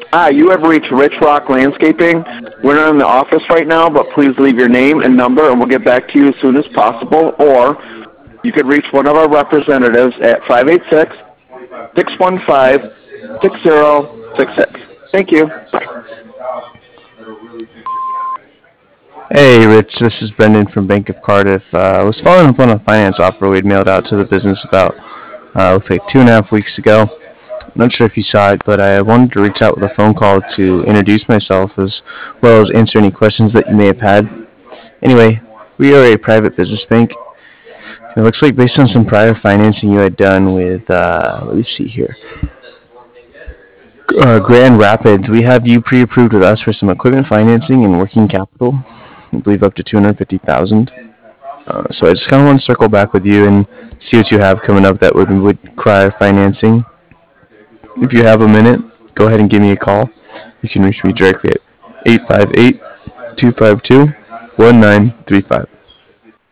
You have reached Rich Rock Landscaping. We're not in the office right now, but please leave your name and number, and we'll get back to you as soon as possible. Or you could reach one of our representatives at 586-615-6066. Thank you. Bye. Hey, Rich, this is Brendan from Bank of Cardiff. I was following up on a finance offer we'd mailed out to the business about, looks like 2.5 weeks ago. I'm not sure if you saw it, but I wanted to reach out with a phone call to introduce myself as well as answer any questions that you may have had. Anyway, we are a private business bank. It looks like based on some prior financing you had done with, let me see here, Grand Rapids, we have you pre-approved with us for some equipment financing and working capital. I believe up to 250,000. So I just kind of want to circle back with you and see what you have coming up that would require financing. If you have a minute, go ahead and give me a call. You can reach me directly at 858-252-1935.